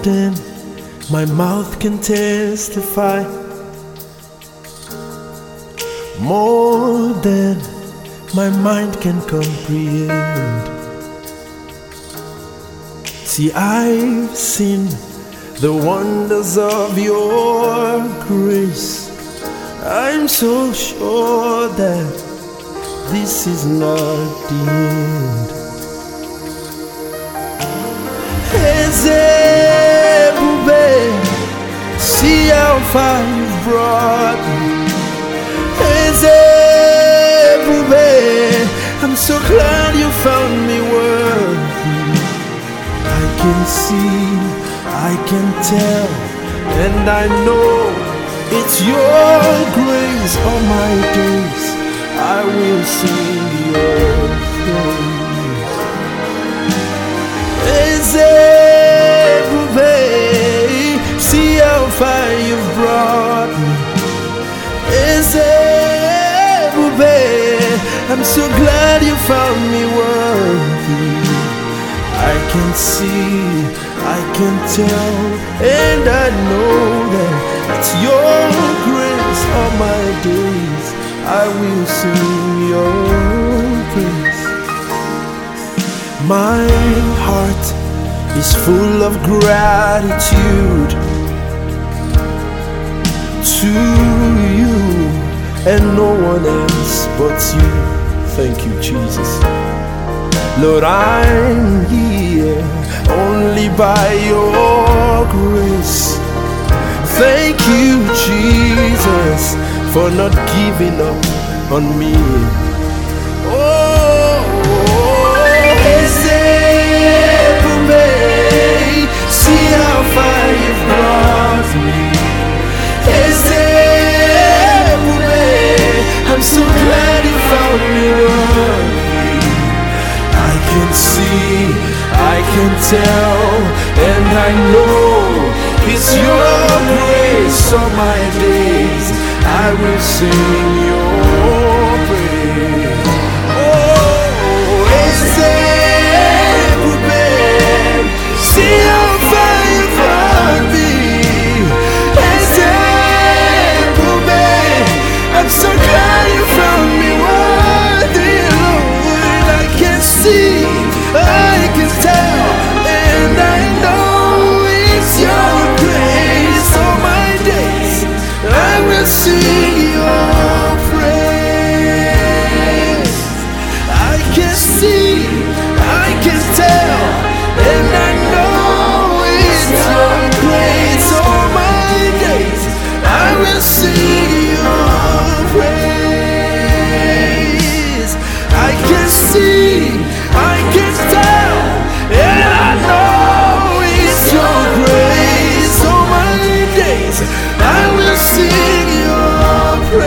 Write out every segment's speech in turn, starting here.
than my mouth can testify, more than my mind can comprehend. See, I've seen the wonders of your grace. I'm so sure that this is not the end. Ezebube, see how far you've brought me. Ezebube, I'm so glad you found me worthy. I can see, I can tell, and I know it's your grace. All my days I will sing your praise. Ezebube, see how far you've brought me. Ezebube, I'm so glad you found me worthy. I can see, I can tell, and I know that it's your grace. All my days I will sing your praise. My heart is full of gratitude to you and no one else but you. Thank you, Jesus. Lord, I'm here only by your grace. Thank you, Jesus, for not giving up on me. Oh, Ezebube, see how far you've brought me. Ezebube, I'm so glad you found me worthy. I can see, I can tell, and I know it's your grace. All my days I will sing your praise. Oh, Ezebube, see how far you brought me. Ezebube, I'm so glad you found me worthy, Lord. I can see, I can tell, and I know it's your grace. All my days I will sing your praise. I can see, I can tell, and I know it's your grace. All my days I will sing your praise. I can see, I can tell, and I know it's your grace. All my days I will sing your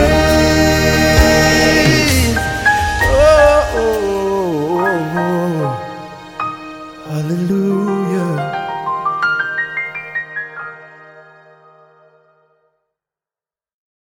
praise. Oh, oh, oh, oh. Hallelujah.